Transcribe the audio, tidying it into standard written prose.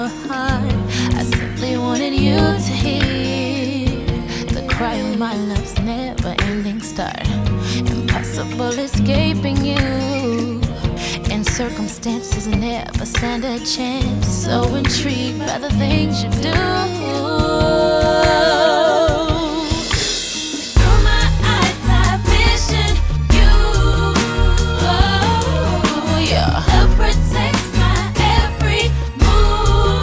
heart. I simply wanted you to hear the cry of my love's never-ending start. Impossible escaping you, and circumstances never stand a chance. So intrigued by the things you do.